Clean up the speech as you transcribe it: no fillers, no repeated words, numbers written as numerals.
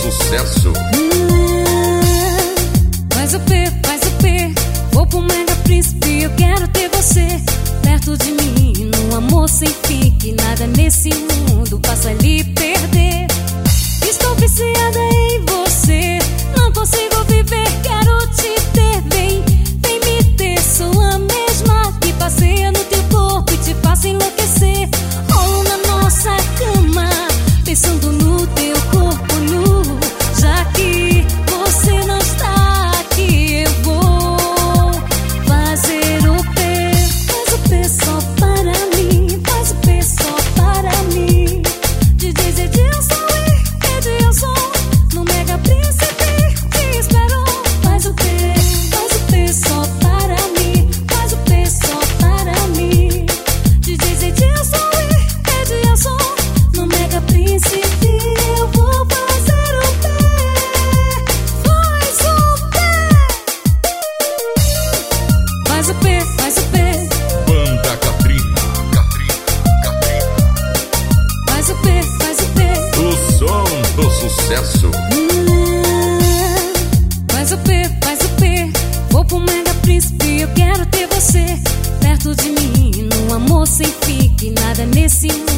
sucesso. Faz o P, vou pro Mega Príncipe, eu quero ter você perto de mim, num amor sem fim, que nada nesse mundo faça lhe perder. Estou viciada em você, não consigo viver, quero te ter, vem me ter, sou a mesma que passeia no teu corpo e te faça enlouquecer. Rolo na nossa cama, pensando no teu corpo nu, já que você não está aqui, eu vou fazer o P só para mim, faz o P só para mim. DJ Zedilson e Edilson, no Mega Príncipe te espero. Faz o P só para mim, faz o P só para mim. DJ Zedilson e Edilson, no Mega Príncipe eu vou fazer o P. Faz o P, faz o P. Banda Catrina. Faz o P. O som do sucesso. Faz o P. Vou pro Mega Príncipe, eu quero ter você perto de mim, num amor sem fim, que nada nesse mundo